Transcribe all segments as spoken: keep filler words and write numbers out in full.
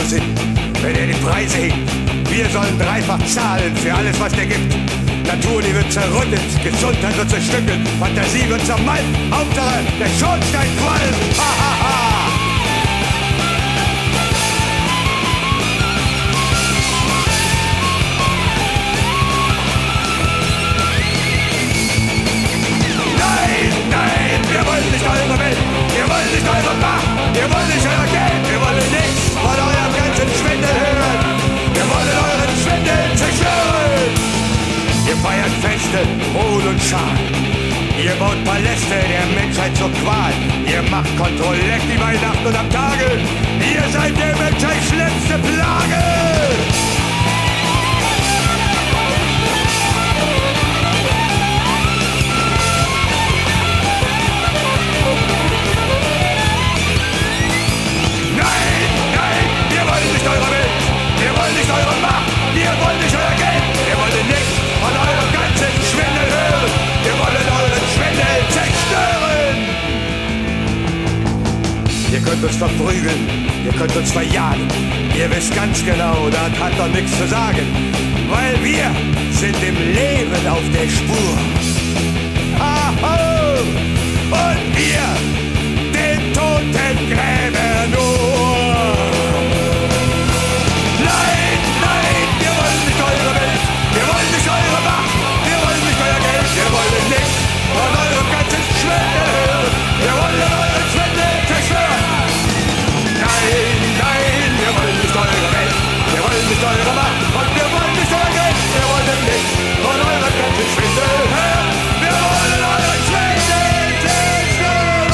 sind, wenn er die Preise hebt. Wir sollen dreifach zahlen für alles, was der gibt. Natur, die wird zerrüttet, Gesundheit wird zerstückelt, Fantasie wird zermalmt, Hauptsache der Schornstein qualmt. Ha, ha, ha. Wir wollen nicht eure Welt, wir wollen nicht eure Macht, wir wollen nicht euer Geld, wir wollen nichts von eurem ganzen Schwindel hören. Wir wollen euren Schwindel zerstören. Ihr feiert Feste, Hohn und Schal. Ihr baut Paläste der Menschheit zur Qual. Ihr macht Kontrollekt über Nacht und am Tage. Ihr seid der Menschheit schlimmste Plage. Eure Welt, wir wollen nicht eure Macht, wir wollen nicht euer Geld, wir wollen nichts von eurem ganzen Schwindel hören, wir wollen euren Schwindel zerstören. Ihr könnt uns verprügeln, ihr könnt uns verjagen, ihr wisst ganz genau, das hat doch nichts zu sagen, weil wir sind dem Leben auf der Spur. Aho! Und wir den toten Gräber nur. Wir wollen nicht eure Macht, wir wollen nicht euer Geld, wir wollen nichts von eurem ganzen Schwindel hören. Wir wollen euren Schwindel zerstören. Nein, nein, wir wollen nicht eure Welt, wir wollen nicht eure Macht und wir wollen nicht euer Geld. Wir wollen nichts von eurem ganzen Schwindel hören. Wir wollen euren Schwindel zerstören.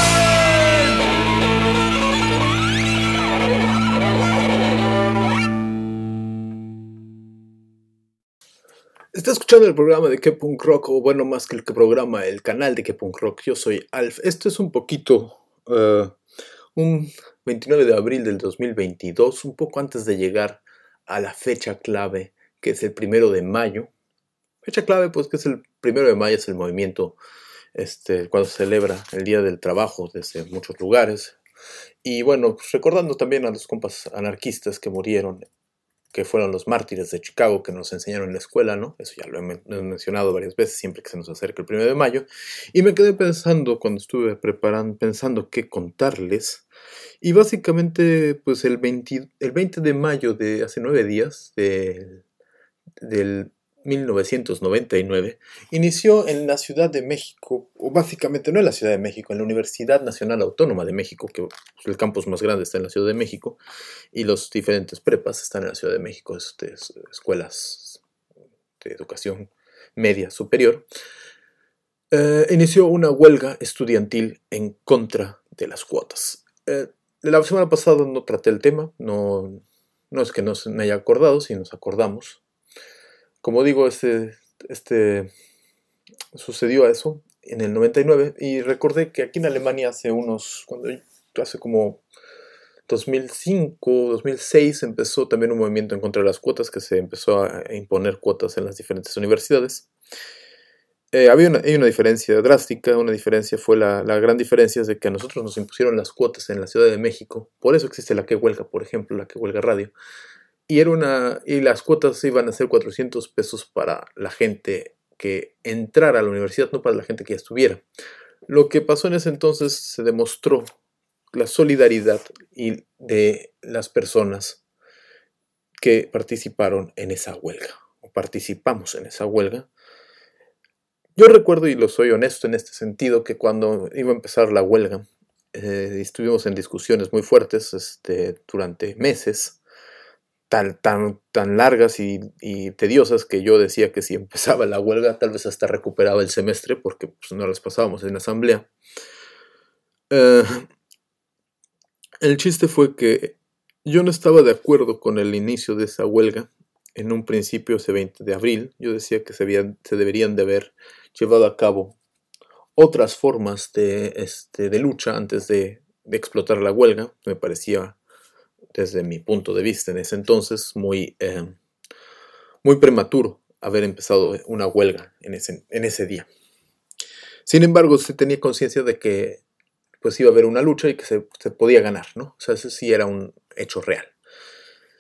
Está escuchando el programa de Que Punk Rock, o bueno, más que el programa, el canal de Que Punk Rock. Yo soy Alf. Esto es un poquito, uh, un veintinueve de abril del dos mil veintidós, un poco antes de llegar a la fecha clave, que es el primero de mayo. Fecha clave, pues que es el primero de mayo, es el movimiento este, cuando se celebra el Día del Trabajo desde muchos lugares. Y bueno, pues recordando también a los compas anarquistas que murieron, que fueron los mártires de Chicago, que nos enseñaron en la escuela, ¿no? Eso ya lo he, men- lo he mencionado varias veces, siempre que se nos acerca el primero de mayo. Y me quedé pensando, cuando estuve preparando, pensando qué contarles. Y básicamente, pues el veinte, el veinte de mayo de hace nueve días, de, del mil novecientos noventa y nueve, inició en la Ciudad de México, o básicamente no en la Ciudad de México, en la Universidad Nacional Autónoma de México, que el campus más grande está en la Ciudad de México, y los diferentes prepas están en la Ciudad de México, este, escuelas de educación media superior. Eh, inició una huelga estudiantil en contra de las cuotas. Eh, la semana pasada no traté el tema, no, no es que no se me haya acordado, si nos acordamos. Como digo, este, este sucedió eso en el noventa y nueve, y recordé que aquí en Alemania hace unos, cuando hace como dos mil cinco, dos mil seis empezó también un movimiento en contra de las cuotas, que se empezó a imponer cuotas en las diferentes universidades. Eh, había una, hay una diferencia drástica, una diferencia fue la, la gran diferencia es de que a nosotros nos impusieron las cuotas en la Ciudad de México, por eso existe la que huelga, por ejemplo, la que huelga radio. Y, era una, y las cuotas iban a ser cuatrocientos pesos para la gente que entrara a la universidad, no para la gente que ya estuviera. Lo que pasó en ese entonces se demostró la solidaridad y de las personas que participaron en esa huelga, o participamos en esa huelga. Yo recuerdo, y lo soy honesto en este sentido, que cuando iba a empezar la huelga, eh, estuvimos en discusiones muy fuertes este, durante meses, Tan, tan, tan largas y, y tediosas, que yo decía que si empezaba la huelga tal vez hasta recuperaba el semestre, porque pues, no las pasábamos en la asamblea. Uh, el chiste fue que yo no estaba de acuerdo con el inicio de esa huelga. En un principio, ese veinte de abril, yo decía que se, habían, se deberían de haber llevado a cabo otras formas de, este, de lucha antes de, de explotar la huelga. Me parecía, desde mi punto de vista en ese entonces, muy, eh, muy prematuro haber empezado una huelga en ese, en ese día. Sin embargo, se tenía conciencia de que pues, iba a haber una lucha y que se, se podía ganar, ¿no? O sea, eso sí era un hecho real.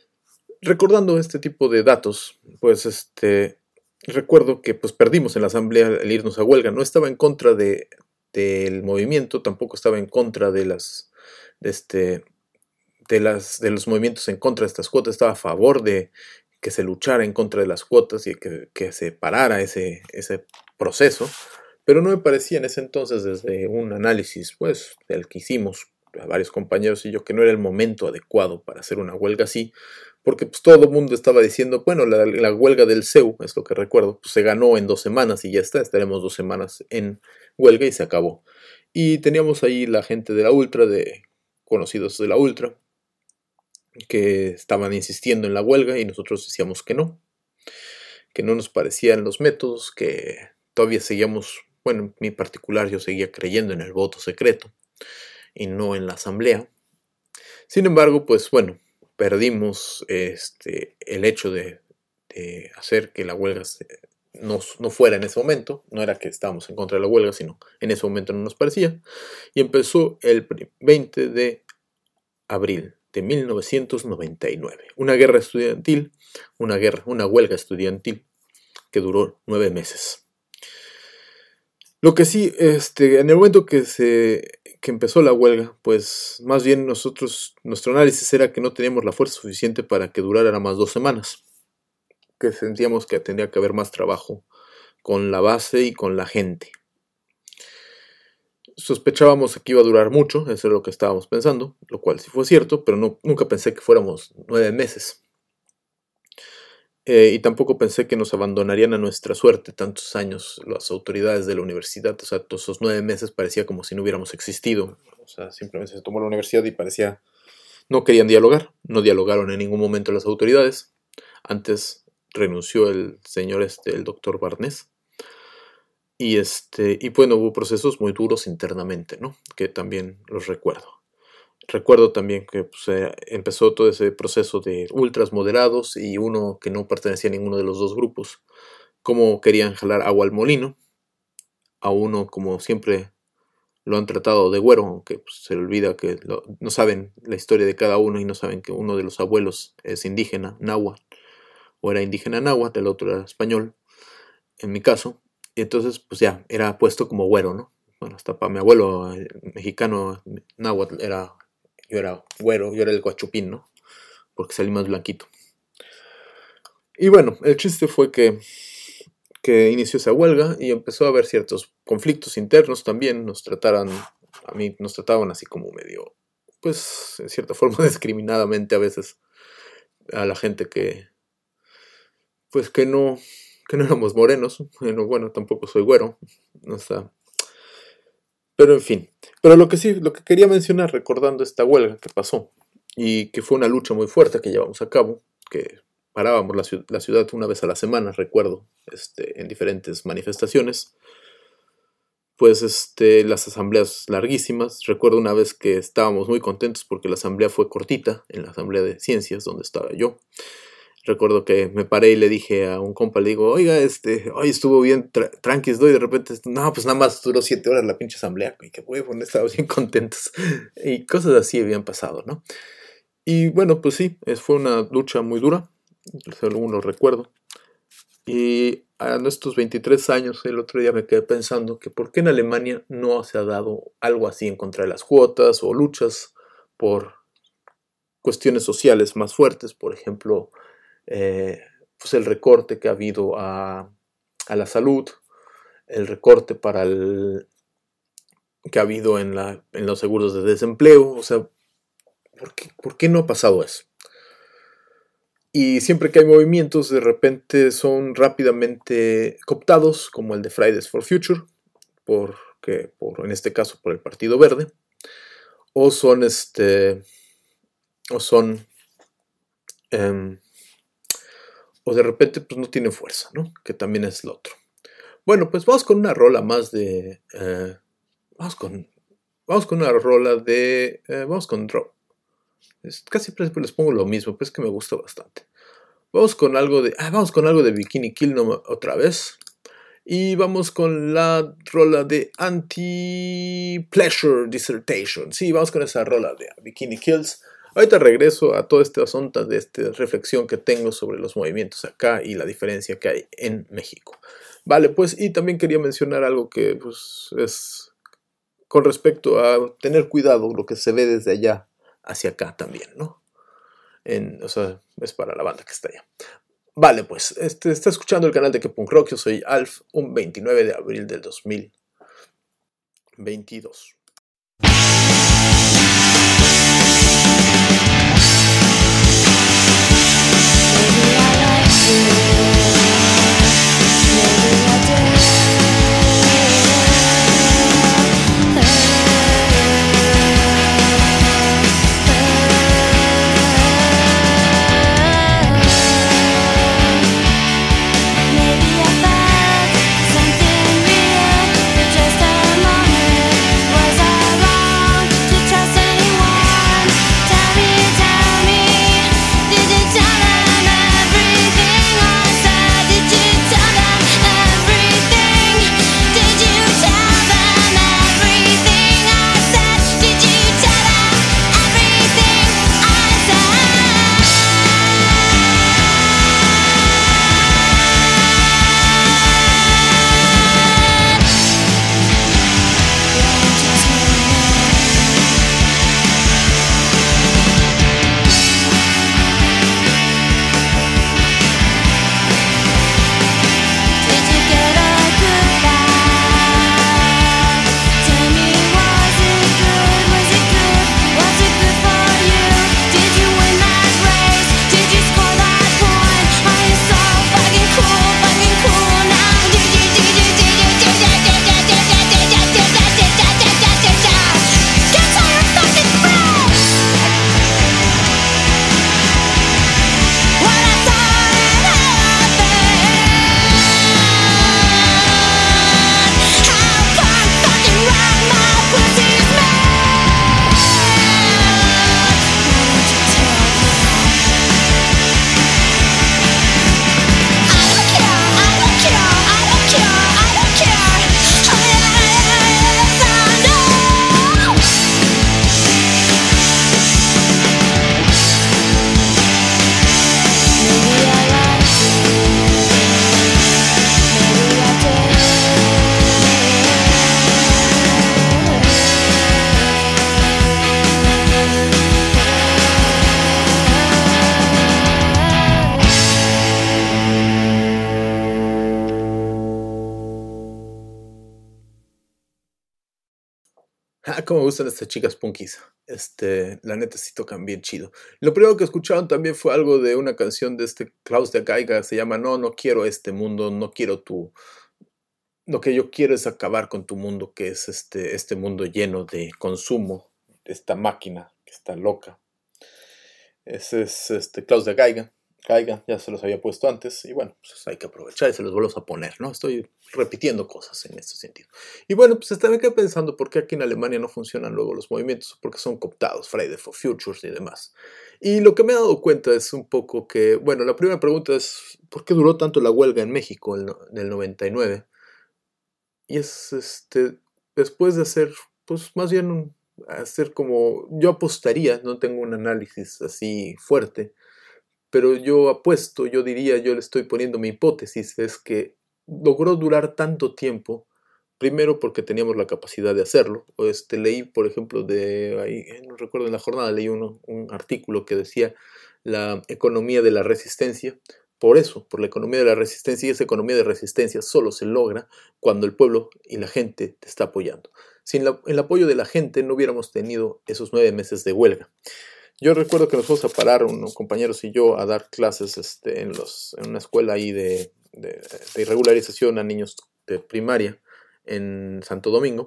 recordando este tipo de datos, pues este, recuerdo que pues perdimos en la asamblea al irnos a huelga. No estaba en contra de, del movimiento, tampoco estaba en contra de las, de este, de las, de los movimientos en contra de estas cuotas. Estaba a favor de que se luchara en contra de las cuotas y que, que se parara ese, ese proceso. Pero no me parecía en ese entonces, desde un análisis pues del que hicimos a varios compañeros y yo, que no era el momento adecuado para hacer una huelga así, porque pues todo el mundo estaba diciendo, bueno, la, la huelga del C E U, es lo que recuerdo, pues se ganó en dos semanas y ya está, estaremos dos semanas en huelga y se acabó. Y teníamos ahí la gente de la Ultra, de conocidos de la Ultra, que estaban insistiendo en la huelga y nosotros decíamos que no, que no nos parecían los métodos, que todavía seguíamos, bueno, en mi particular yo seguía creyendo en el voto secreto y no en la asamblea. Sin embargo, pues bueno, perdimos este, el hecho de, de hacer que la huelga se, no, no fuera en ese momento. No era que estábamos en contra de la huelga, sino en ese momento no nos parecía. Y empezó el veinte de abril de mil novecientos noventa y nueve. Una guerra estudiantil, una guerra, una huelga estudiantil que duró nueve meses. Lo que sí, este, en el momento que se que empezó la huelga, pues más bien nosotros, nuestro análisis era que no teníamos la fuerza suficiente para que durara nada más dos semanas, que sentíamos que tendría que haber más trabajo con la base y con la gente. Sospechábamos que iba a durar mucho, eso es lo que estábamos pensando, lo cual sí fue cierto, pero no, nunca pensé que fuéramos nueve meses. Eh, y tampoco pensé que nos abandonarían a nuestra suerte tantos años las autoridades de la universidad. O sea, todos esos nueve meses parecía como si no hubiéramos existido. O sea, simplemente se tomó la universidad y parecía... No querían dialogar, no dialogaron en ningún momento las autoridades. Antes renunció el señor, este, el doctor Barnés. Y, este, y bueno, hubo procesos muy duros internamente, ¿no? Que también los recuerdo. Recuerdo también que pues, eh, empezó todo ese proceso de ultras moderados y uno que no pertenecía a ninguno de los dos grupos, cómo querían jalar agua al molino, a uno como siempre lo han tratado de güero, aunque pues, se le olvida que lo, no saben la historia de cada uno y no saben que uno de los abuelos es indígena, náhuatl, o era indígena náhuatl, el otro era español, en mi caso, y entonces pues ya, era puesto como güero, ¿no? Bueno, hasta para mi abuelo el mexicano náhuatl era... Yo era güero, yo era el guachupín, ¿no? Porque salí más blanquito. Y bueno, el chiste fue que, que inició esa huelga y empezó a haber ciertos conflictos internos también. Nos trataran, a mí nos trataban así como medio, pues, en cierta forma discriminadamente a veces a la gente que, pues, que no, que no éramos morenos. Bueno, bueno, tampoco soy güero, no está... Pero en fin, pero lo que sí, lo que quería mencionar recordando esta huelga que pasó y que fue una lucha muy fuerte que llevamos a cabo, que parábamos la, ciudad, la ciudad una vez a la semana, recuerdo, este, en diferentes manifestaciones, pues este, las asambleas larguísimas. Recuerdo una vez que estábamos muy contentos porque la asamblea fue cortita, en la asamblea de ciencias donde estaba yo. Recuerdo que me paré y le dije a un compa, le digo, oiga, este, hoy estuvo bien tra tranquis, ¿no? Y de repente, no, pues nada más duró siete horas la pinche asamblea, y que huevo, no estábamos bien contentos. Y cosas así habían pasado, ¿no? Y bueno, pues sí, fue una lucha muy dura, según lo recuerdo. Y a nuestros veintitrés años, el otro día me quedé pensando que por qué en Alemania no se ha dado algo así en contra de las cuotas o luchas por cuestiones sociales más fuertes, por ejemplo... Eh, pues el recorte que ha habido a, a la salud, el recorte para el que ha habido en, la, en los seguros de desempleo. O sea, ¿por qué, ¿por qué no ha pasado eso? Y siempre que hay movimientos, de repente son rápidamente cooptados, como el de Fridays for Future, porque, por, en este caso por el Partido Verde, o son, este, o son... Eh, o de repente pues no tiene fuerza, ¿no? Que también es lo otro. Bueno, pues vamos con una rola más de... Eh, vamos con... Vamos con una rola de... Eh, vamos con drop. Es, casi siempre les pongo lo mismo, pues es que me gusta bastante. Vamos con algo de... Ah, vamos con algo de Bikini Kill no, otra vez. Y vamos con la rola de Anti-Pleasure Dissertation. Sí, vamos con esa rola de Bikini Kills. Ahorita regreso a todo este asunto de esta reflexión que tengo sobre los movimientos acá y la diferencia que hay en México. Vale, pues, y también quería mencionar algo que pues, es con respecto a tener cuidado lo que se ve desde allá hacia acá también, ¿no? En, o sea, es para la banda que está allá. Vale, pues, este, está escuchando el canal de Que Punk Rock. Yo soy Alf, un veintinueve de abril del dos mil veintidós. Ah, cómo me gustan estas chicas punkis. Este, la neta sí tocan bien chido. Lo primero que escucharon también fue algo de una canción de este Klaus de Geiger. Se llama No, no quiero este mundo, no quiero tu... Lo que yo quiero es acabar con tu mundo, que es este, este mundo lleno de consumo, esta máquina que está loca. Ese es este Klaus de Geiger. Caiga, ya se los había puesto antes, y bueno, pues hay que aprovechar y se los volvemos a poner, ¿no? Estoy repitiendo cosas en este sentido. Y bueno, pues estaba acá pensando por qué aquí en Alemania no funcionan luego los movimientos, porque son cooptados, Friday for Futures y demás. Y lo que me he dado cuenta es un poco que, bueno, la primera pregunta es, ¿por qué duró tanto la huelga en México en el noventa y nueve? Y es, este, después de hacer, pues más bien, un, hacer como, yo apostaría, no tengo un análisis así fuerte, pero yo apuesto, yo diría, yo le estoy poniendo mi hipótesis, es que logró durar tanto tiempo, primero porque teníamos la capacidad de hacerlo. Este, leí, por ejemplo, de ahí, no recuerdo, en la jornada leí uno, un artículo que decía la economía de la resistencia. Por eso, por la economía de la resistencia, y esa economía de resistencia solo se logra cuando el pueblo y la gente te está apoyando. Sin la, el apoyo de la gente no hubiéramos tenido esos nueve meses de huelga. Yo recuerdo que nos fuimos a parar unos compañeros y yo a dar clases este, en, los, en una escuela ahí de, de, de irregularización a niños de primaria en Santo Domingo.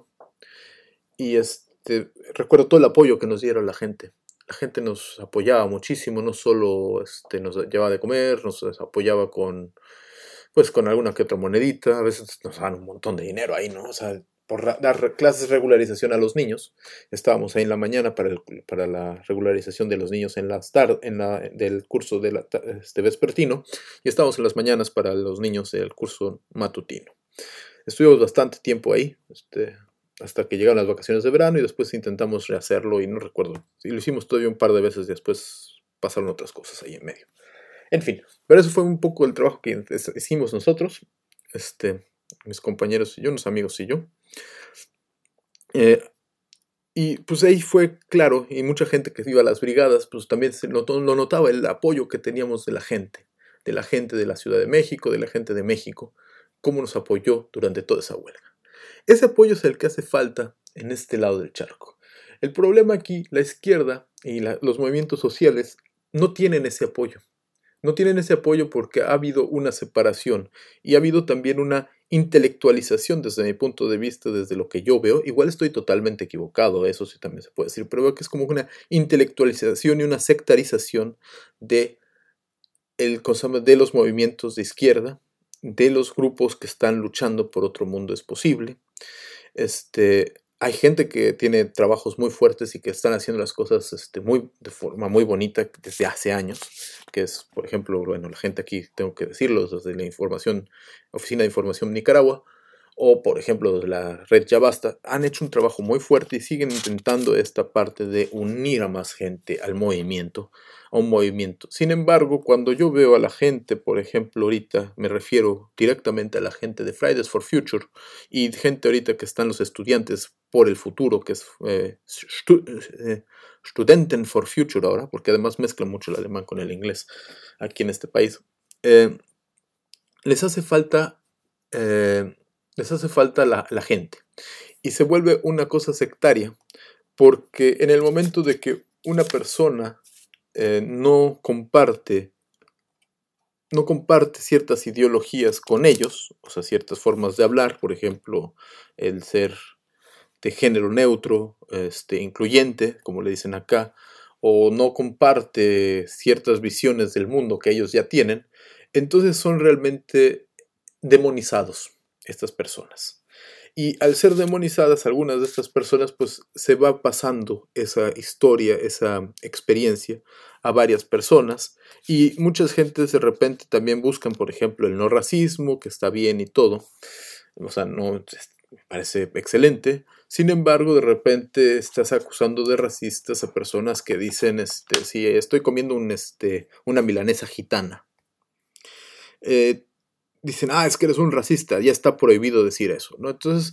Y este, recuerdo todo el apoyo que nos dieron la gente. La gente nos apoyaba muchísimo, no solo este, nos llevaba de comer, nos apoyaba con, pues, con alguna que otra monedita. A veces nos daban un montón de dinero ahí, ¿no? O sea, por dar clases de regularización a los niños. Estábamos ahí en la mañana para, el, para la regularización de los niños en las tar, en la, del curso de la, este, vespertino, y estábamos en las mañanas para los niños del curso matutino. Estuvimos bastante tiempo ahí, este, hasta que llegaron las vacaciones de verano y después intentamos rehacerlo y no recuerdo, si lo hicimos todavía un par de veces y después pasaron otras cosas ahí en medio. En fin, pero eso fue un poco el trabajo que hicimos nosotros, este, mis compañeros y yo, unos amigos y yo. Eh, y pues ahí fue claro, y mucha gente que iba a las brigadas, pues también se notó, lo notaba el apoyo que teníamos de la gente, de la gente de la Ciudad de México, de la gente de México, cómo nos apoyó durante toda esa huelga. Ese apoyo es el que hace falta en este lado del charco. El problema aquí, la izquierda y la, los movimientos sociales no tienen ese apoyo. No tienen ese apoyo porque ha habido una separación y ha habido también una intelectualización desde mi punto de vista, desde lo que yo veo. Igual estoy totalmente equivocado, eso sí también se puede decir, pero veo que es como una intelectualización y una sectarización de, el, de los movimientos de izquierda, de los grupos que están luchando por otro mundo es posible. Este... Hay gente que tiene trabajos muy fuertes y que están haciendo las cosas este, muy, de forma muy bonita desde hace años, que es, por ejemplo, bueno, la gente aquí, tengo que decirlo, desde la información, Oficina de Información Nicaragua, o por ejemplo, desde la red Ya Basta, han hecho un trabajo muy fuerte y siguen intentando esta parte de unir a más gente al movimiento, a un movimiento. Sin embargo, cuando yo veo a la gente, por ejemplo, ahorita me refiero directamente a la gente de Fridays for Future y gente ahorita que están los estudiantes por el futuro, que es eh, stu eh, Studenten for Future ahora, porque además mezclan mucho el alemán con el inglés aquí en este país, eh, les hace falta... Eh, les hace falta la, la gente y se vuelve una cosa sectaria porque en el momento de que una persona eh, no comparte no comparte ciertas ideologías con ellos, o sea, ciertas formas de hablar, por ejemplo, el ser de género neutro, este, incluyente, como le dicen acá, o no comparte ciertas visiones del mundo que ellos ya tienen, entonces son realmente demonizados estas personas. Y al ser demonizadas, algunas de estas personas, pues se va pasando esa historia, esa experiencia a varias personas. Y muchas gentes de repente también buscan, por ejemplo, el no racismo, que está bien y todo. O sea, no me parece excelente. Sin embargo, de repente estás acusando de racistas a personas que dicen, este, sí, estoy comiendo un, este, una milanesa gitana. Eh, Dicen, ah, es que eres un racista, ya está prohibido decir eso, ¿no? Entonces,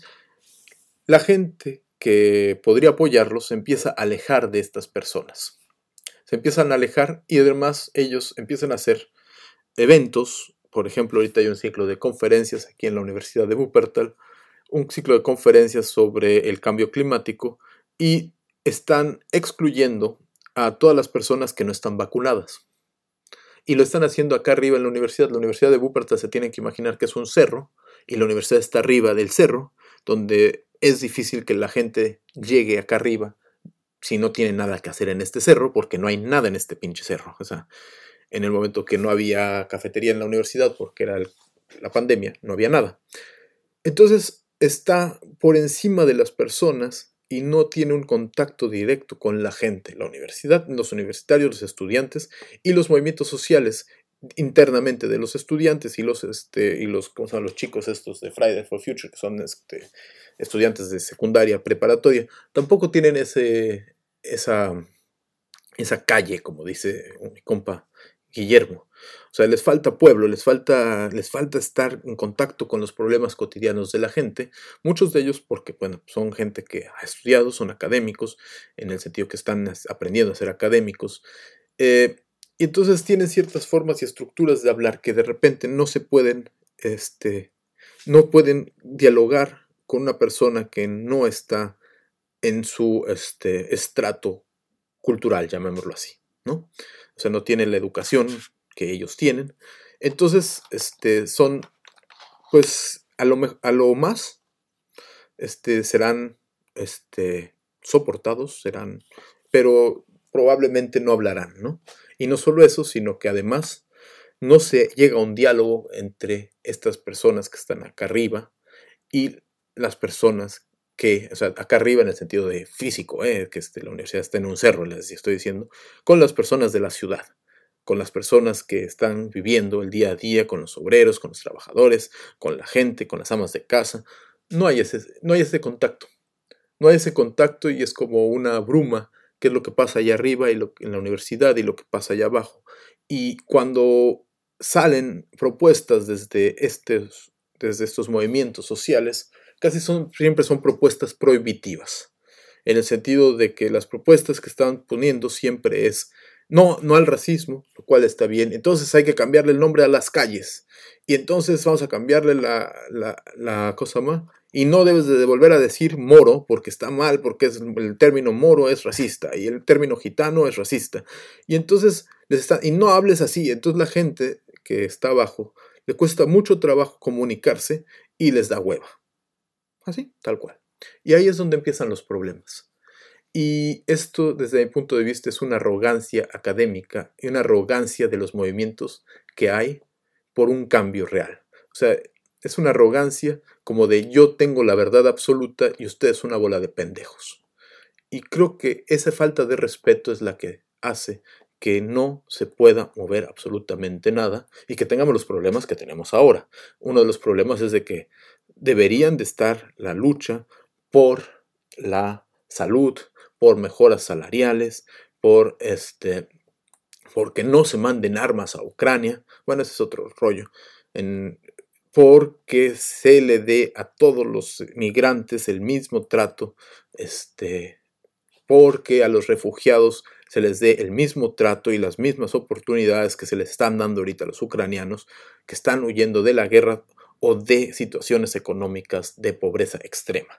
la gente que podría apoyarlos se empieza a alejar de estas personas. Se empiezan a alejar y además ellos empiezan a hacer eventos. Por ejemplo, ahorita hay un ciclo de conferencias aquí en la Universidad de Wuppertal, un ciclo de conferencias sobre el cambio climático y están excluyendo a todas las personas que no están vacunadas. Y lo están haciendo acá arriba en la universidad. La Universidad de Wuppertal se tienen que imaginar que es un cerro y la universidad está arriba del cerro, donde es difícil que la gente llegue acá arriba si no tiene nada que hacer en este cerro, porque no hay nada en este pinche cerro. O sea, en el momento que no había cafetería en la universidad porque era el, la pandemia, no había nada. Entonces está por encima de las personas y no tiene un contacto directo con la gente, la universidad, los universitarios, los estudiantes y los movimientos sociales internamente de los estudiantes y los, este, y los, ¿cómo se llaman? Los chicos estos de Fridays for Future, que son este, estudiantes de secundaria, preparatoria, tampoco tienen ese, esa, esa calle, como dice mi compa Guillermo. O sea, les falta pueblo, les falta, les falta estar en contacto con los problemas cotidianos de la gente. Muchos de ellos porque, bueno, son gente que ha estudiado, son académicos, en el sentido que están aprendiendo a ser académicos. Eh, y entonces tienen ciertas formas y estructuras de hablar que de repente no se pueden, este, no pueden dialogar con una persona que no está en su este, estrato cultural, llamémoslo así, ¿no? O sea, no tienen la educación que ellos tienen. Entonces, este, son, pues, a lo, a lo más, este, serán, este, soportados, serán, pero probablemente no hablarán, ¿no? Y no solo eso, sino que además no se llega a un diálogo entre estas personas que están acá arriba y las personas que, o sea, acá arriba en el sentido de físico, eh, que este, la universidad está en un cerro, les estoy diciendo, con las personas de la ciudad, con las personas que están viviendo el día a día, con los obreros, con los trabajadores, con la gente, con las amas de casa. No hay ese, no hay ese contacto. No hay ese contacto y es como una bruma, que es lo que pasa allá arriba y lo, en la universidad y lo que pasa allá abajo. Y cuando salen propuestas desde estos, desde estos movimientos sociales, casi son, siempre son propuestas prohibitivas, en el sentido de que las propuestas que están poniendo siempre es no, no al racismo, lo cual está bien, entonces hay que cambiarle el nombre a las calles, y entonces vamos a cambiarle la, la, la cosa más, y no debes de volver a decir moro, porque está mal, porque es, el término moro es racista, y el término gitano es racista, y entonces les está, y no hables así, entonces la gente que está abajo le cuesta mucho trabajo comunicarse y les da hueva, así, tal cual, y ahí es donde empiezan los problemas. Y esto, desde mi punto de vista, es una arrogancia académica y una arrogancia de los movimientos que hay por un cambio real. O sea, es una arrogancia como de yo tengo la verdad absoluta y usted es una bola de pendejos. Y creo que esa falta de respeto es la que hace que no se pueda mover absolutamente nada y que tengamos los problemas que tenemos ahora. Uno de los problemas es de que deberían de estar la lucha por la salud, por mejoras salariales, por este, porque no se manden armas a Ucrania, bueno, ese es otro rollo, en, porque se le dé a todos los migrantes el mismo trato, este, porque a los refugiados se les dé el mismo trato y las mismas oportunidades que se les están dando ahorita a los ucranianos que están huyendo de la guerra o de situaciones económicas de pobreza extrema.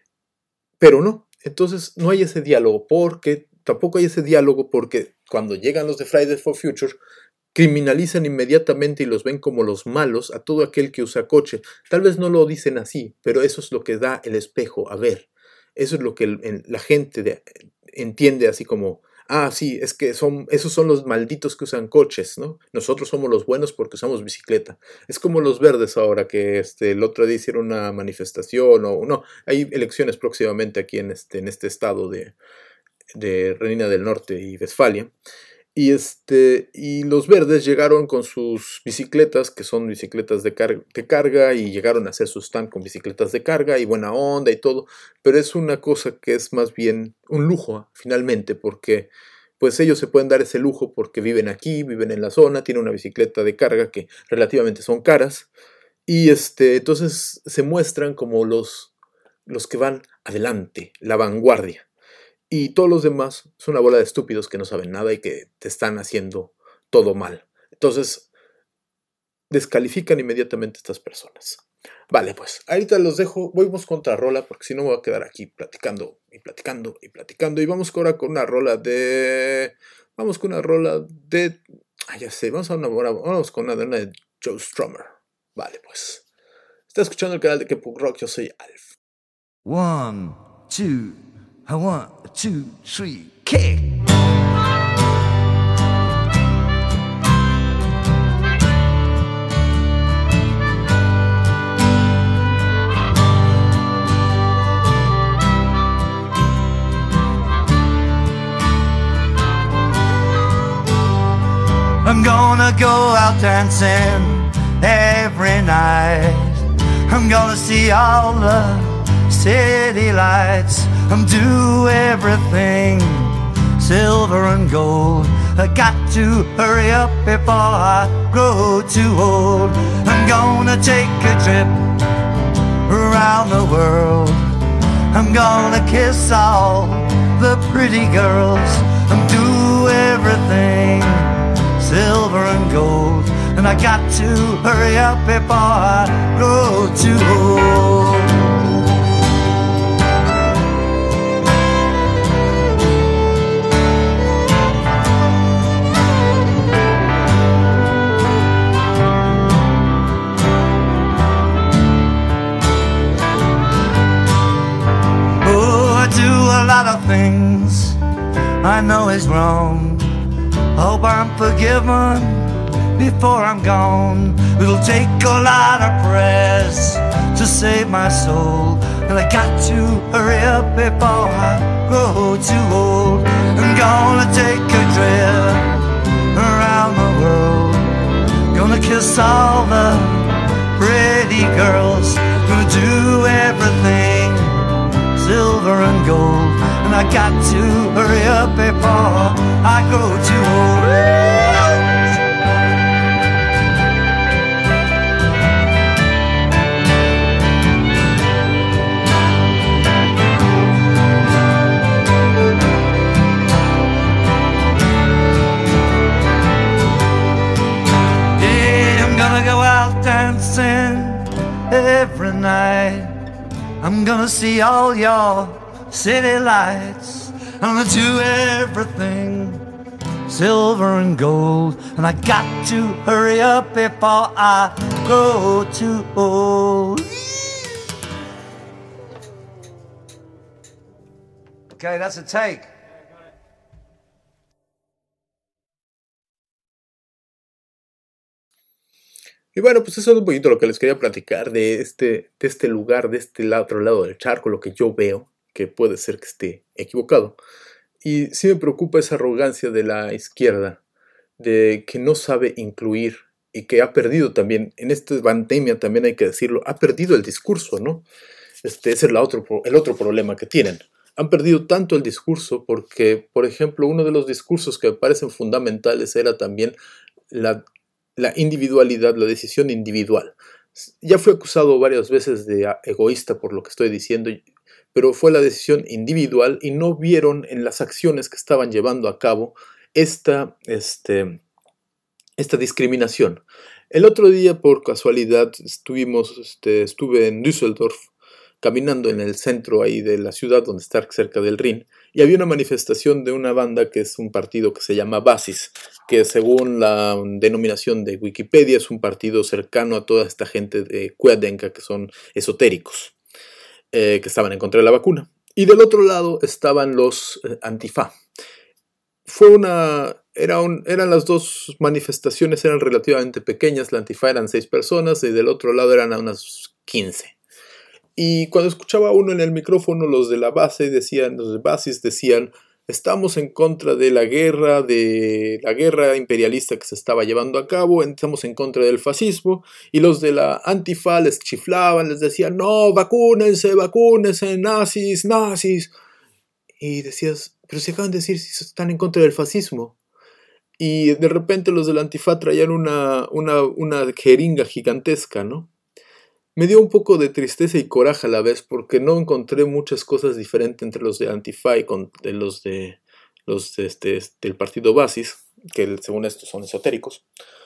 Pero no. Entonces no hay ese diálogo, porque tampoco hay ese diálogo porque cuando llegan los de Fridays for Future criminalizan inmediatamente y los ven como los malos a todo aquel que usa coche. Tal vez no lo dicen así, pero eso es lo que da el espejo a ver. Eso es lo que el, el, la gente de, entiende así como, ah, sí, es que son, esos son los malditos que usan coches, ¿no? Nosotros somos los buenos porque usamos bicicleta. Es como los verdes ahora, que este, el otro día hicieron una manifestación, o no, hay elecciones próximamente aquí en este, en este estado de, de Renania del Norte y Westfalia, y, este, y los verdes llegaron con sus bicicletas, que son bicicletas de, car- de carga, y llegaron a hacer su stand con bicicletas de carga, y buena onda y todo, pero es una cosa que es más bien un lujo, finalmente, porque pues ellos se pueden dar ese lujo porque viven aquí, viven en la zona, tienen una bicicleta de carga que relativamente son caras, y este, entonces se muestran como los, los que van adelante, la vanguardia. Y todos los demás son una bola de estúpidos que no saben nada y que te están haciendo todo mal. Entonces, descalifican inmediatamente a estas personas. Vale, pues, ahorita los dejo. Vamos contra rola porque si no me voy a quedar aquí platicando y platicando y platicando. Y vamos ahora con una rola de... Vamos con una rola de... Ah, ya sé, vamos, a una, vamos con una de, una de Joe Strummer. Vale, pues. Está escuchando el canal de K-Punk Rock. Yo soy Alf. One, two... One, two, three, kick! I'm gonna go out dancing every night. I'm gonna see all the city lights. I'm do everything silver and gold. I got to hurry up before I grow too old. I'm gonna take a trip around the world. I'm gonna kiss all the pretty girls. I'm do everything silver and gold. And I got to hurry up before I grow too old. A lot of things I know is wrong. Hope I'm forgiven before I'm gone. It'll take a lot of prayers to save my soul, and I got to hurry up before I grow too old. I'm gonna take a trip around the world. Gonna kiss all the pretty girls. Gonna do everything silver gold, and I got to hurry up before I grow too old. Every night I'm gonna see all your city lights. I'm gonna do everything silver and gold, and I got to hurry up before I grow too old. Okay, that's a take. Y bueno, pues eso es un poquito lo que les quería platicar de este, de este lugar, de este otro lado del charco, lo que yo veo, que puede ser que esté equivocado. Y sí me preocupa esa arrogancia de la izquierda, de que no sabe incluir y que ha perdido también, en esta pandemia también hay que decirlo, ha perdido el discurso, ¿no? Este, ese es la otro, el otro problema que tienen. Han perdido tanto el discurso porque, por ejemplo, uno de los discursos que me parecen fundamentales era también la... la individualidad, la decisión individual. Ya fui acusado varias veces de egoísta por lo que estoy diciendo, pero fue la decisión individual y no vieron en las acciones que estaban llevando a cabo esta, este, esta discriminación. El otro día, por casualidad, estuvimos, este, estuve en Düsseldorf, caminando en el centro ahí de la ciudad, donde está cerca del Rin, y había una manifestación de una banda que es un partido que se llama Basis, que según la denominación de Wikipedia es un partido cercano a toda esta gente de Querdenker, que son esotéricos, eh, que estaban en contra de la vacuna. Y del otro lado estaban los eh, Antifa. Fue una... Era un, eran las dos manifestaciones, eran relativamente pequeñas. La Antifa eran seis personas y del otro lado eran unas quince. Y cuando escuchaba uno en el micrófono, los de la base decían, los de Basis decían, estamos en contra de la guerra, de la guerra imperialista que se estaba llevando a cabo, estamos en contra del fascismo, y los de la Antifa les chiflaban, les decían, no, vacúnense, vacúnense, nazis, nazis. Y decías, pero si acaban de decir si están en contra del fascismo. Y de repente los de la Antifa traían una, una, una jeringa gigantesca, ¿no? Me dio un poco de tristeza y coraje a la vez porque no encontré muchas cosas diferentes entre los de Antifa y con, de los, de, los de este, del partido Basis, que según esto son esotéricos.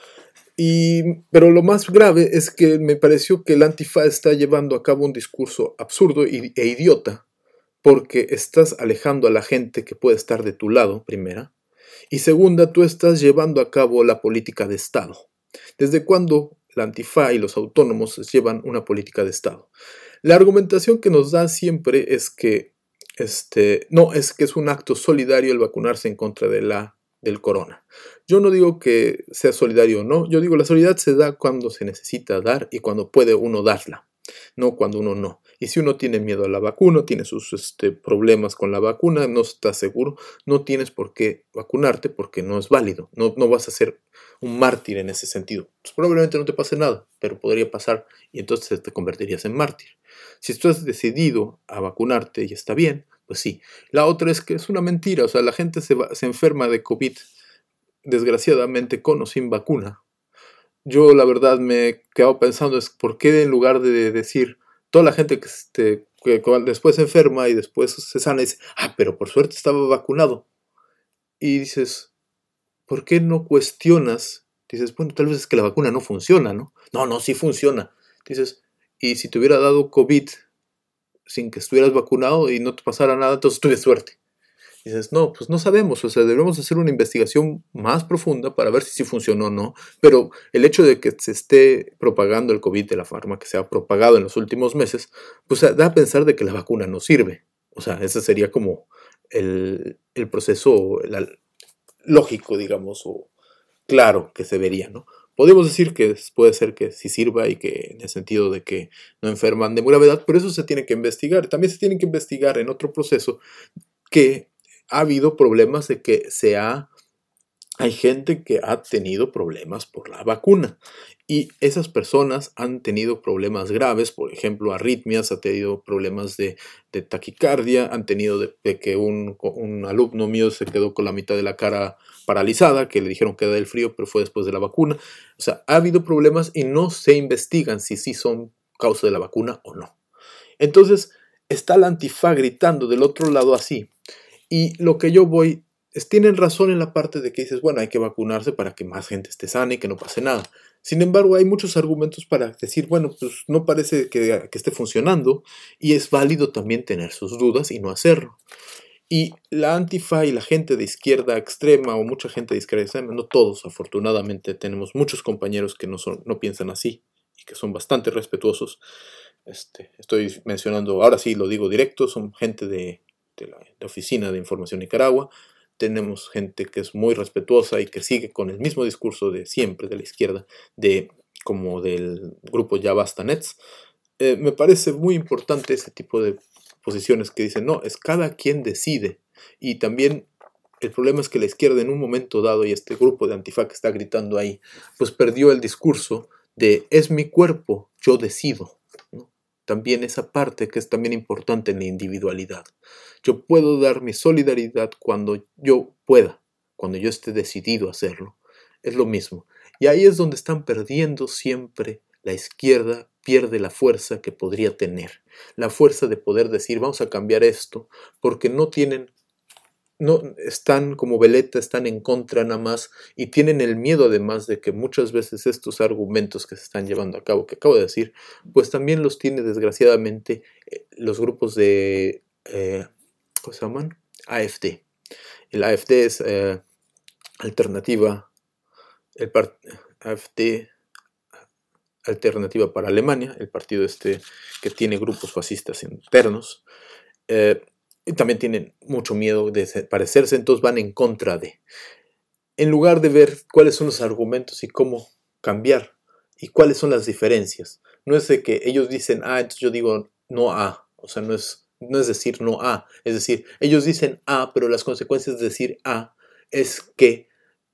Y, pero lo más grave es que me pareció que el Antifa está llevando a cabo un discurso absurdo e, e idiota, porque estás alejando a la gente que puede estar de tu lado, primera, y segunda, tú estás llevando a cabo la política de Estado. ¿Desde cuándo la Antifa y los autónomos llevan una política de Estado? La argumentación que nos dan siempre es que este, no, es que es un acto solidario el vacunarse en contra de la, del corona. Yo no digo que sea solidario o no, yo digo la solidaridad se da cuando se necesita dar y cuando puede uno darla, no cuando uno no. Y si uno tiene miedo a la vacuna, tiene sus este, problemas con la vacuna, no está seguro, no tienes por qué vacunarte porque no es válido, no, no vas a ser un mártir en ese sentido. Pues probablemente no te pase nada, pero podría pasar y entonces te convertirías en mártir. Si tú has decidido a vacunarte y está bien, pues sí. La otra es que es una mentira, o sea, la gente se, va, se enferma de COVID, desgraciadamente con o sin vacuna. Yo la verdad me he quedado pensando es por qué en lugar de decir toda la gente que, este, que después se enferma y después se sana y dice, ah, pero por suerte estaba vacunado. Y dices, ¿por qué no cuestionas? Dices, bueno, tal vez es que la vacuna no funciona, ¿no? No, no, sí funciona. Dices, y si te hubiera dado COVID sin que estuvieras vacunado y no te pasara nada, entonces tuve suerte. Dices, no, pues no sabemos, o sea, debemos hacer una investigación más profunda para ver si sí funcionó o no, pero el hecho de que se esté propagando el COVID de la forma que se ha propagado en los últimos meses, pues da a pensar de que la vacuna no sirve. O sea, ese sería como el, el proceso el, lógico, digamos, o claro que se vería, ¿no? Podemos decir que puede ser que sí sirva y que en el sentido de que no enferman de gravedad, pero eso se tiene que investigar. También se tiene que investigar en otro proceso que ha habido problemas de que se ha, hay gente que ha tenido problemas por la vacuna Y esas personas han tenido problemas graves, por ejemplo, arritmias, han tenido problemas de, de taquicardia, han tenido de, de que un, un alumno mío se quedó con la mitad de la cara paralizada, que le dijeron que era del frío, pero fue después de la vacuna. O sea, ha habido problemas y no se investigan si sí son causa de la vacuna o no. Entonces, está la Antifa gritando del otro lado así. Y lo que yo voy es, tienen razón en la parte de que dices, bueno, hay que vacunarse para que más gente esté sana y que no pase nada. Sin embargo, hay muchos argumentos para decir, bueno, pues no parece que, que esté funcionando y es válido también tener sus dudas y no hacerlo. Y la Antifa y la gente de izquierda extrema o mucha gente de izquierda extrema, no todos, afortunadamente tenemos muchos compañeros que no, son, no piensan así y que son bastante respetuosos. Este, estoy mencionando, ahora sí lo digo directo, son gente de, de la de Oficina de Información Nicaragua. Tenemos gente que es muy respetuosa y que sigue con el mismo discurso de siempre, de la izquierda, de, como del grupo Ya Basta Nets. Eh, me parece muy importante ese tipo de posiciones que dicen, no, es cada quien decide. Y también el problema es que la izquierda en un momento dado, y este grupo de Antifa que está gritando ahí, pues perdió el discurso de es mi cuerpo, yo decido, ¿no? También esa parte que es también importante en la individualidad. Yo puedo dar mi solidaridad cuando yo pueda, cuando yo esté decidido a hacerlo. Es lo mismo. Y ahí es donde están perdiendo siempre. La izquierda pierde la fuerza que podría tener. La fuerza de poder decir, vamos a cambiar esto, porque no tienen, no están como veleta, están en contra nada más, y tienen el miedo además de que muchas veces estos argumentos que se están llevando a cabo, que acabo de decir, pues también los tiene desgraciadamente eh, los grupos de, eh, ¿cómo se llaman? A F D. El A F D es eh, alternativa, el part, A F D, Alternativa para Alemania, el partido este que tiene grupos fascistas internos, eh, y también tienen mucho miedo de parecerse, entonces van en contra de. En lugar de ver cuáles son los argumentos y cómo cambiar, y cuáles son las diferencias. No es de que ellos dicen A, entonces yo digo no A, o sea, no es, no es decir no A, es decir, ellos dicen A, pero las consecuencias de decir A es que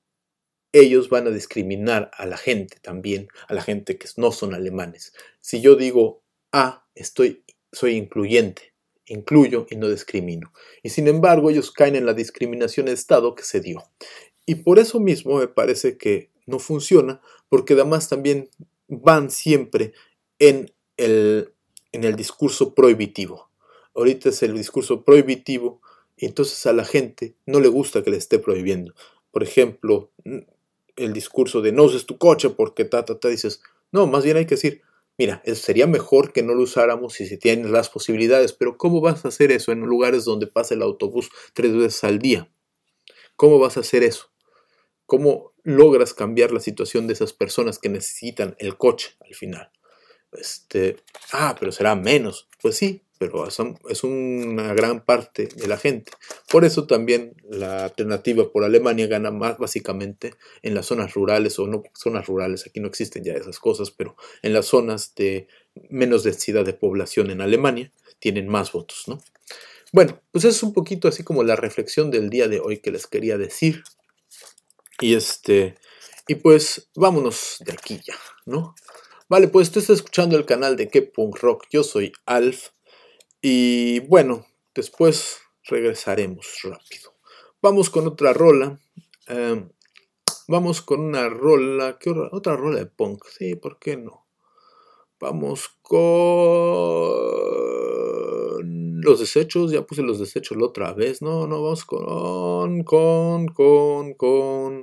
ellos van a discriminar a la gente también, a la gente que no son alemanes. Si yo digo A, estoy, soy incluyente, incluyo y no discrimino. Y sin embargo, ellos caen en la discriminación de Estado que se dio. Y por eso mismo me parece que no funciona, porque además también van siempre en el, en el discurso prohibitivo. Ahorita es el discurso prohibitivo y entonces a la gente no le gusta que le esté prohibiendo. Por ejemplo, el discurso de no uses tu coche porque ta, ta, ta, dices, no, más bien hay que decir, mira, sería mejor que no lo usáramos si se tienen las posibilidades, pero ¿cómo vas a hacer eso en lugares donde pasa el autobús tres veces al día? ¿Cómo vas a hacer eso? ¿Cómo logras cambiar la situación de esas personas que necesitan el coche al final? Este, ah, pero será menos. Pues sí, pero es una gran parte de la gente. Por eso también la Alternativa por Alemania gana más básicamente en las zonas rurales, o no zonas rurales, aquí no existen ya esas cosas, pero en las zonas de menos densidad de población en Alemania tienen más votos, ¿no? Bueno, pues eso es un poquito así como la reflexión del día de hoy que les quería decir. Y este, y pues vámonos de aquí ya, ¿no? Vale, pues tú estás escuchando el canal de Que Punk Rock, yo soy Alf. Y bueno, después regresaremos rápido. Vamos con otra rola. Eh, vamos con una rola. ¿Qué otra, otra rola de punk? Sí, ¿por qué no? Vamos con Los Desechos. Ya puse Los Desechos la otra vez. No, no, vamos con. Con, con, con.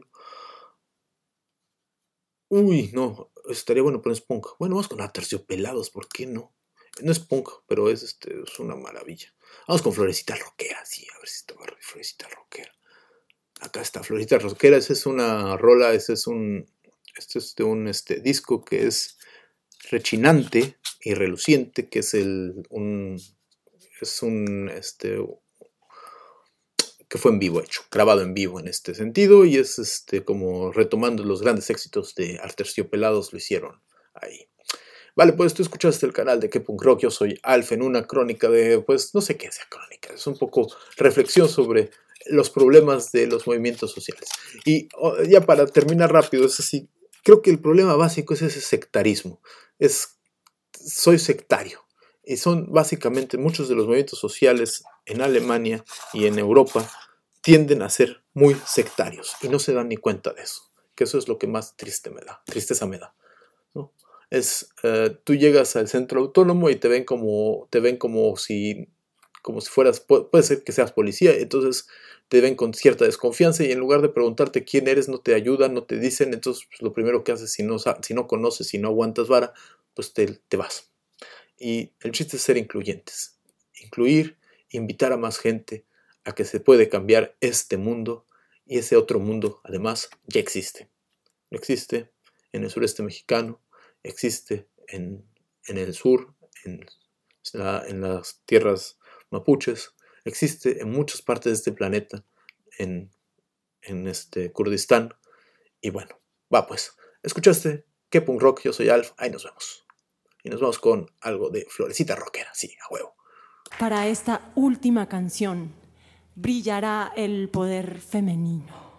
Uy, no. Estaría bueno, pero es punk. Bueno, vamos con Aterciopelados, ¿por qué no? No es punk, pero es, este, es una maravilla. Vamos con Florecita Rockera, sí, a ver si está Florecita Rockera. Acá está, Florecita Rockera, esa es una rola, ese es un, este es de un este, disco que es rechinante y reluciente, que es el, un, es un, este, que fue en vivo hecho, grabado en vivo en este sentido, y es este, como retomando los grandes éxitos de Aterciopelados, lo hicieron ahí. Vale, pues tú escuchaste el canal de Que Punk Rock, yo soy Alf, en una crónica de, pues no sé qué sea crónica, es un poco reflexión sobre los problemas de los movimientos sociales. Y oh, ya para terminar rápido, es así, creo que el problema básico es ese sectarismo. Es, soy sectario. Y son básicamente muchos de los movimientos sociales en Alemania y en Europa tienden a ser muy sectarios y no se dan ni cuenta de eso. Que eso es lo que más triste me da, tristeza me da, ¿no? Es, uh, tú llegas al centro autónomo y te ven como, te ven como si, como si fueras, puede ser que seas policía, entonces te ven con cierta desconfianza y en lugar de preguntarte quién eres, no te ayudan, no te dicen, entonces pues, lo primero que haces si no, si no conoces, si no aguantas vara, pues te, te vas. Y el chiste es ser incluyentes, incluir, invitar a más gente a que se puede cambiar este mundo y ese otro mundo además ya existe. Existe en el sureste mexicano, existe en, en el sur, en, la, en las tierras mapuches, existe en muchas partes de este planeta, en, en este Kurdistán. Y bueno, va pues, escuchaste ¿Qué Punk Rock? Yo soy Alf, ahí nos vemos. Y nos vamos con algo de Florecita Rockera, sí, a huevo. Para esta última canción brillará el poder femenino.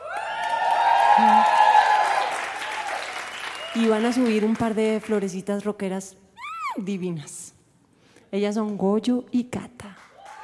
Y van a subir un par de florecitas rockeras divinas. Ellas son Goyo y Cata.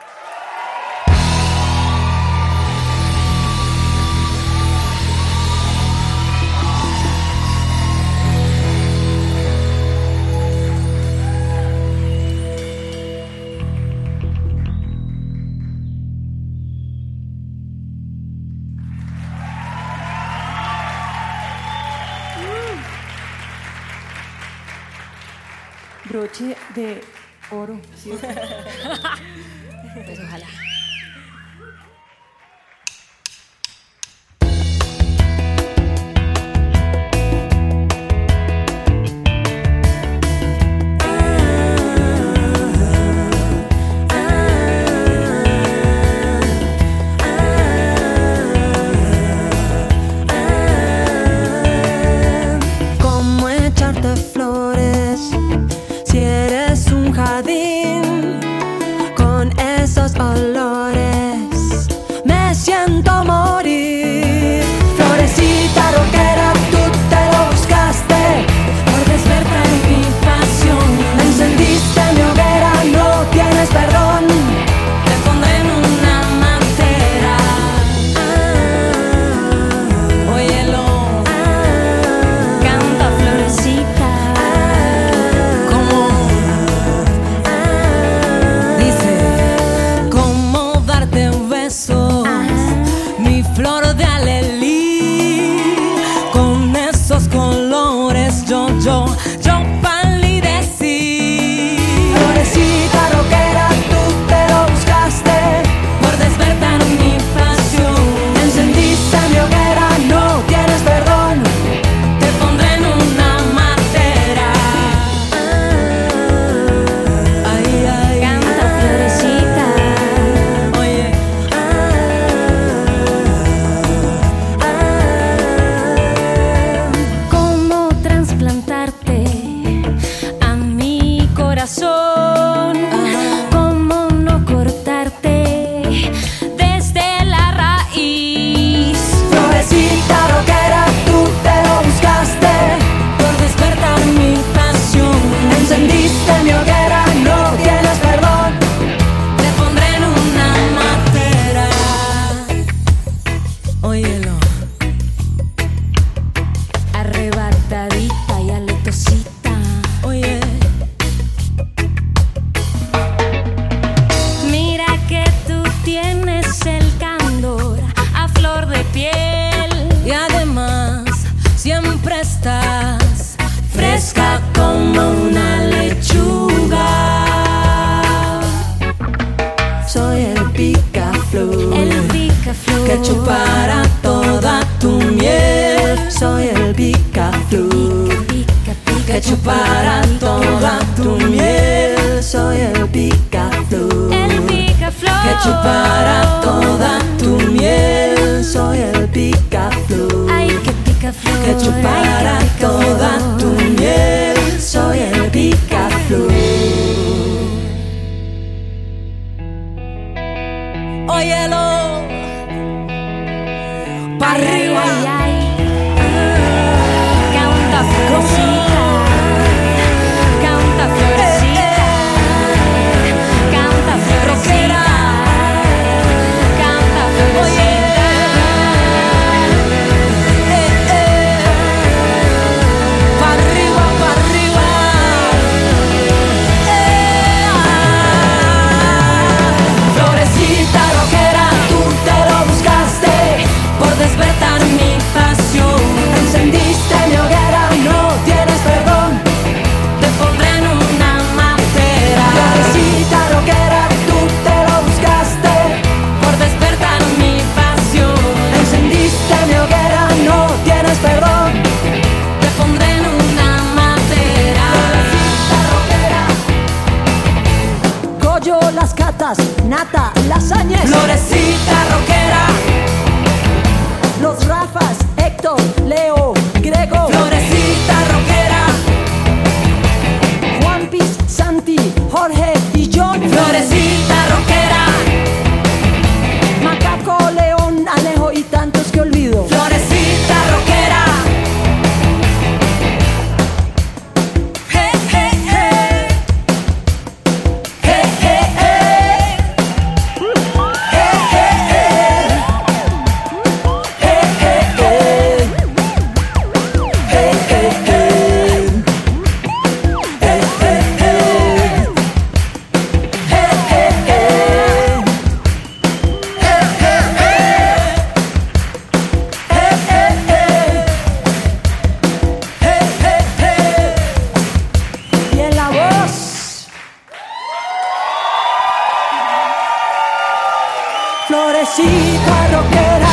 Broche de oro, ¿sí? Pues ojalá. ¿Cómo echarte flores si eres un jardín con esos olores? Me siento morir. Florecita rockera, tú te lo buscaste por despertar mi pasión. Me encendiste mi hoguera, no tienes perdón. Te pondré en una mantera. Ah, óyelo. Ah, canta Florecita. Flor de alelí, con esos colores yo, yo, yo palidecí. Florecita rockera, tú te lo buscaste por despertar mi pasión. Me encendiste mi hoguera, no tienes perdón. Te pondré en una matera. Ah, ay, ay, canta Florecita. Oye. Cómo no cortarte desde la raíz. Florecita rockera, tú te lo buscaste por despertar mi pasión. Encendiste mi hoguera, no tienes perdón. Te pondré en una matera. Óyelo. Arrebatadita y aletosita. Oye. Tienes el candor a flor de piel y además siempre estás fresca como una lechuga. Soy el picaflor, el picaflor que chupará toda tu miel. Soy el picaflor, pica, pica, que chupará toda tu miel. Soy el picaflor, el picaflor que chupará toda tu miel. Soy el picaflor, ay, que picaflor, que chupará ay, toda tu miel. Soy el picaflor. Óyelo, pa' arriba, ay, ay, ay. florecita, canta florecita, canta florecita, canta florecita. Eh, eh. Pa' arriba, pa' arriba. Eh, ah. Florecita rockera, tú te lo buscaste por despertar mi pasión. Encendiste mi hoguera, no tienes perdón, te pondré en una matera. Florecita rockera, tú te lo buscaste por despertar mi pasión. Encendiste mi hoguera, no tienes perdón, te pondré en una matera. Florecita rockera, Goyo, las catas, nata, lasañas. florecita rockera, Los Rafas, Héctor, Leo, Grego, florecita rockera, Juanpis, Santi, Jorge y John. florecita rockera, Macaco, León, Alejo y tantos que olvido. florecita rockera. Hey, hey, hey. Hey, hey, hey. Hey, hey, hey. Hey, hey, hey. Hey, hey, hey. Hey, hey, hey. Hey, hey, hey. Hey, hey, hey. Hey, hey, hey. Hey, hey, hey. Y en la voz, Florecita rockera.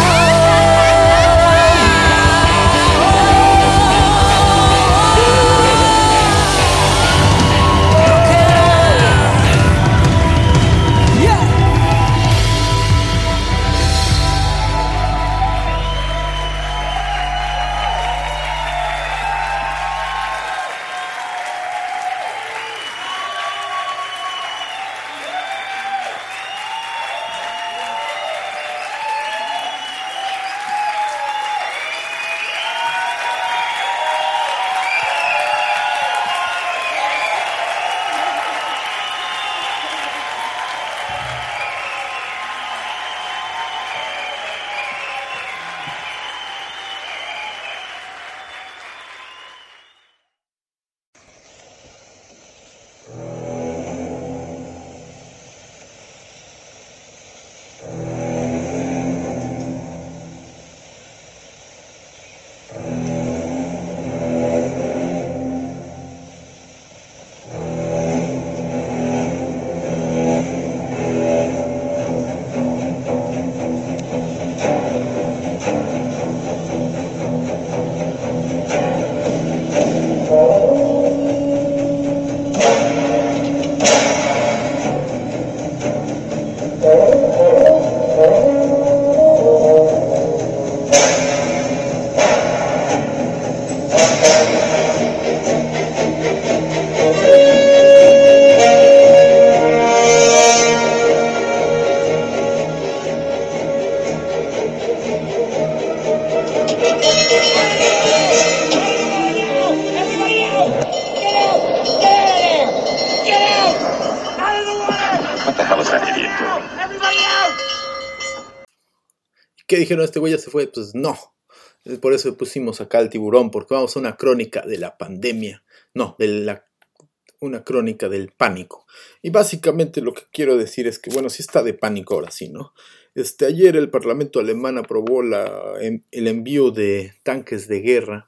¿Qué dijeron? ¿Este güey ya se fue? Pues no. Por eso pusimos acá el tiburón, porque vamos a una crónica de la pandemia. No, de la, una crónica del pánico. Y básicamente lo que quiero decir es que, bueno, sí está de pánico ahora sí, ¿no? Este, ayer el Parlamento alemán aprobó la, el envío de tanques de guerra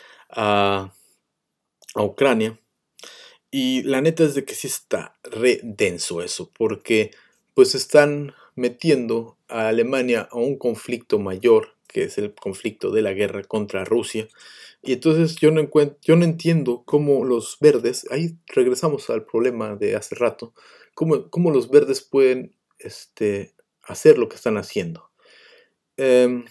a, a Ucrania. Y la neta es de que sí está re denso eso, porque pues están metiendo a Alemania a un conflicto mayor, que es el conflicto de la guerra contra Rusia. Y entonces yo no, encuent- yo no entiendo cómo los verdes, ahí regresamos al problema de hace rato, cómo, cómo los verdes pueden este, hacer lo que están haciendo. Eh,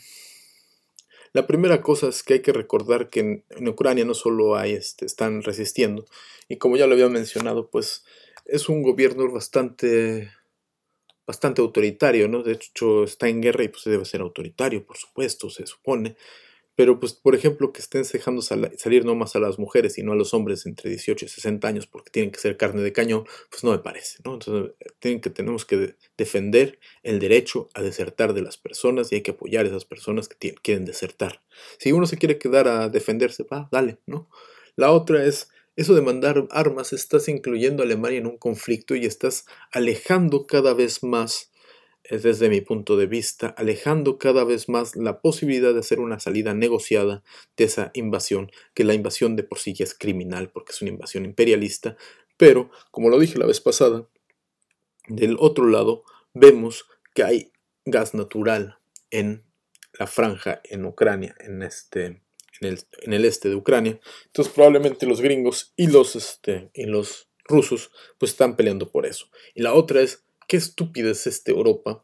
la primera cosa es que hay que recordar que en, en Ucrania no solo hay, este, están resistiendo, y como ya lo había mencionado, pues es un gobierno bastante... bastante autoritario, ¿no? De hecho está en guerra y pues debe ser autoritario, por supuesto, se supone. Pero, pues, por ejemplo, que estén dejando sal- salir no más a las mujeres y no a los hombres entre dieciocho y sesenta años porque tienen que ser carne de cañón, pues no me parece, ¿no? Entonces, tienen que, tenemos que de- defender el derecho a desertar de las personas y hay que apoyar a esas personas que tienen- quieren desertar. Si uno se quiere quedar a defenderse, va, dale, ¿no? La otra es, eso de mandar armas, estás incluyendo a Alemania en un conflicto y estás alejando cada vez más, es desde mi punto de vista, alejando cada vez más la posibilidad de hacer una salida negociada de esa invasión, que la invasión de por sí ya es criminal porque es una invasión imperialista, pero, como lo dije la vez pasada, del otro lado vemos que hay gas natural en la franja en Ucrania, en, este, en, el, en el este de Ucrania, entonces probablemente los gringos y los, este, y los rusos pues están peleando por eso. Y la otra es, qué estúpida es este Europa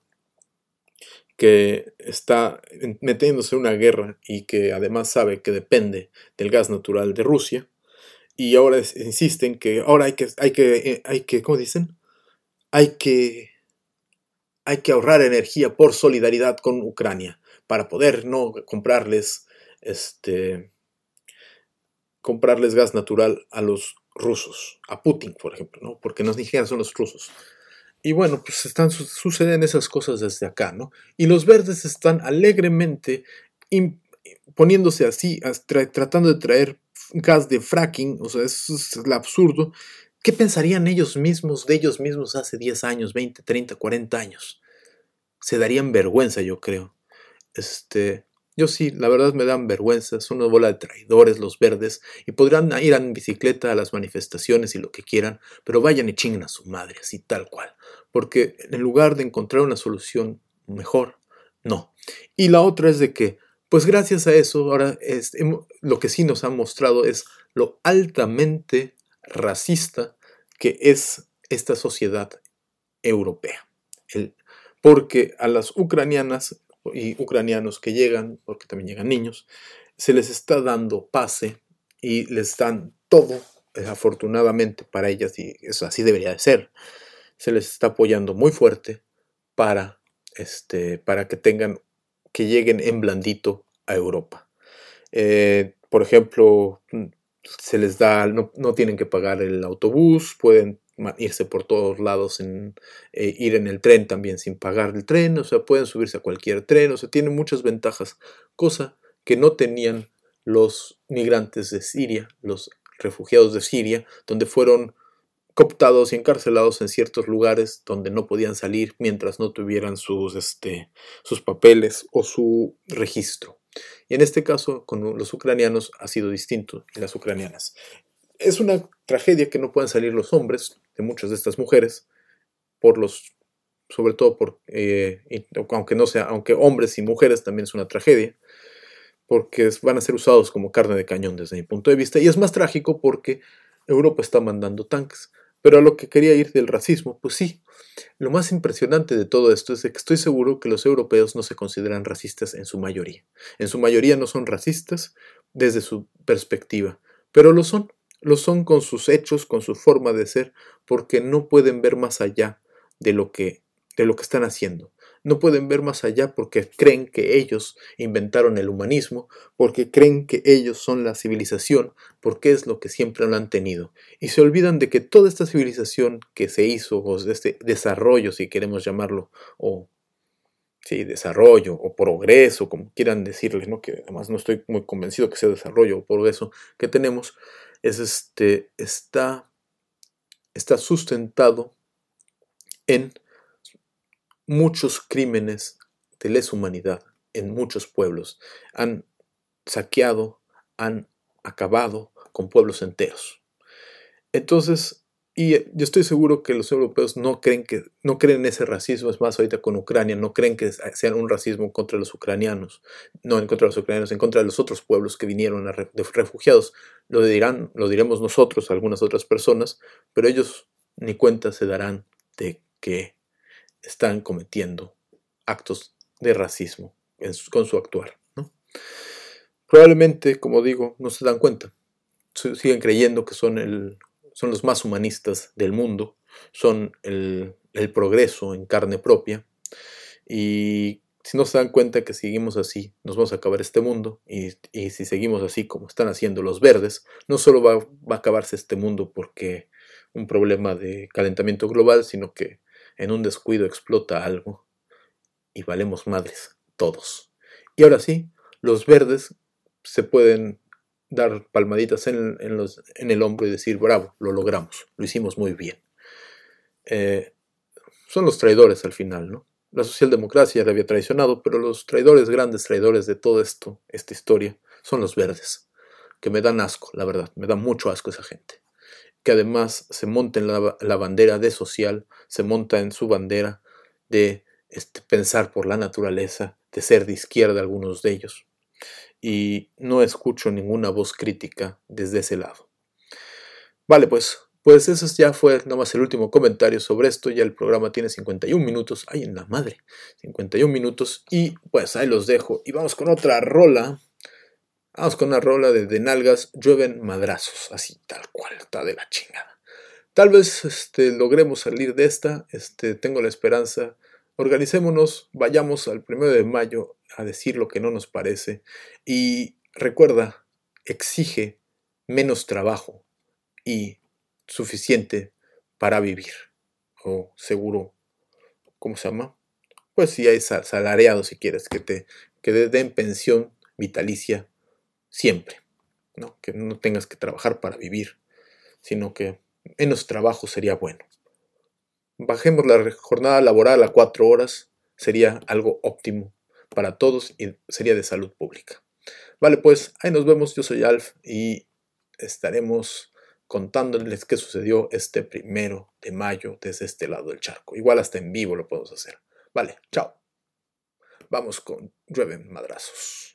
que está metiéndose en una guerra y que además sabe que depende del gas natural de Rusia y ahora es, insisten que ahora hay que, hay que, eh, hay que, ¿cómo dicen? Hay que, hay que ahorrar energía por solidaridad con Ucrania para poder no comprarles, este, comprarles gas natural a los rusos, a Putin, por ejemplo, ¿no? Porque no ni siquiera son los rusos. Y bueno, pues están, suceden esas cosas desde acá, ¿no? Y los verdes están alegremente imp- poniéndose así, tra- tratando de traer gas de fracking, o sea, eso es el absurdo. ¿Qué pensarían ellos mismos de ellos mismos hace diez años, veinte, treinta, cuarenta años? Se darían vergüenza, yo creo. Este, yo sí, la verdad me dan vergüenza, son una bola de traidores los verdes y podrán ir en bicicleta a las manifestaciones y lo que quieran, pero vayan y chinguen a su madre, así tal cual, porque en lugar de encontrar una solución mejor, no. Y la otra es de que, pues gracias a eso, ahora es, lo que sí nos han mostrado es lo altamente racista que es esta sociedad europea. El, porque a las ucranianas y ucranianos que llegan, porque también llegan niños, se les está dando pase y les dan todo, eh, afortunadamente para ellas, y eso así debería de ser, se les está apoyando muy fuerte para, este, para que tengan, que lleguen en blandito a Europa. Eh, por ejemplo, se les da, no, no tienen que pagar el autobús, pueden irse por todos lados, en, eh, ir en el tren también sin pagar el tren, o sea, pueden subirse a cualquier tren, o sea, tienen muchas ventajas, cosa que no tenían los migrantes de Siria, los refugiados de Siria, donde fueron cooptados y encarcelados en ciertos lugares donde no podían salir mientras no tuvieran sus, este, sus papeles o su registro. Y en este caso, con los ucranianos ha sido distinto, y las ucranianas. Es una tragedia que no puedan salir los hombres de muchas de estas mujeres, por los, sobre todo por, eh, aunque no sea, aunque hombres y mujeres también es una tragedia, porque van a ser usados como carne de cañón desde mi punto de vista, y es más trágico porque Europa está mandando tanques. Pero a lo que quería ir del racismo, pues sí, lo más impresionante de todo esto es de que estoy seguro que los europeos no se consideran racistas en su mayoría. En su mayoría no son racistas desde su perspectiva, pero lo son. Lo son con sus hechos, con su forma de ser, porque no pueden ver más allá de lo que, de lo que están haciendo. No pueden ver más allá porque creen que ellos inventaron el humanismo, porque creen que ellos son la civilización, porque es lo que siempre lo han tenido. Y se olvidan de que toda esta civilización que se hizo, o este desarrollo, si queremos llamarlo, o sí, desarrollo, o progreso, como quieran decirle, ¿no? Que además no estoy muy convencido que sea desarrollo o progreso que tenemos, es este, está, está sustentado en muchos crímenes de lesa humanidad en muchos pueblos. Han saqueado, han acabado con pueblos enteros. Entonces, y yo estoy seguro que los europeos no creen que no creen en ese racismo, es más, ahorita con Ucrania, no creen que sea un racismo contra los ucranianos, no en contra de los ucranianos, en contra de los otros pueblos que vinieron a re, de refugiados. Lo dirán, lo diremos nosotros, algunas otras personas, pero ellos ni cuenta se darán de que están cometiendo actos de racismo en su, con su actuar, ¿no? Probablemente, como digo, no se dan cuenta. Siguen creyendo que son, el, son los más humanistas del mundo, son el, el progreso en carne propia y si no se dan cuenta que si seguimos así, nos vamos a acabar este mundo, y, y si seguimos así como están haciendo los verdes, no solo va, va a acabarse este mundo porque un problema de calentamiento global, sino que en un descuido explota algo y valemos madres todos. Y ahora sí, los verdes se pueden dar palmaditas en, en, los, en el hombro y decir, bravo, lo logramos, lo hicimos muy bien. Eh, son los traidores al final, ¿no? La socialdemocracia le había traicionado, pero los traidores, grandes traidores de todo esto, esta historia, son los verdes, que me dan asco, la verdad, me da mucho asco esa gente, que además se monta en la, la bandera de social, se monta en su bandera de este, pensar por la naturaleza, de ser de izquierda algunos de ellos, y no escucho ninguna voz crítica desde ese lado. Vale, pues, pues eso ya fue nada más el último comentario sobre esto. Ya el programa tiene cincuenta y un minutos. ¡Ay, en la madre! cincuenta y un minutos. Y pues ahí los dejo. Y vamos con otra rola. Vamos con una rola de De Nalgas, Llueven Madrazos. Así, tal cual, está de la chingada. Tal vez este, logremos salir de esta. Este, tengo la esperanza. Organicémonos, vayamos al primero de mayo a decir lo que no nos parece. Y recuerda, exige menos trabajo y suficiente para vivir, o seguro, ¿cómo se llama? Pues si hay salariado, si quieres, que te que den pensión vitalicia siempre, ¿no? Que no tengas que trabajar para vivir, sino que menos trabajo sería bueno. Bajemos la jornada laboral a cuatro horas, sería algo óptimo para todos y sería de salud pública. Vale, pues ahí nos vemos. Yo soy Alf y estaremos contándoles qué sucedió este primero de mayo desde este lado del charco. Igual hasta en vivo lo podemos hacer. Vale, chao. Vamos con Llueven Madrazos.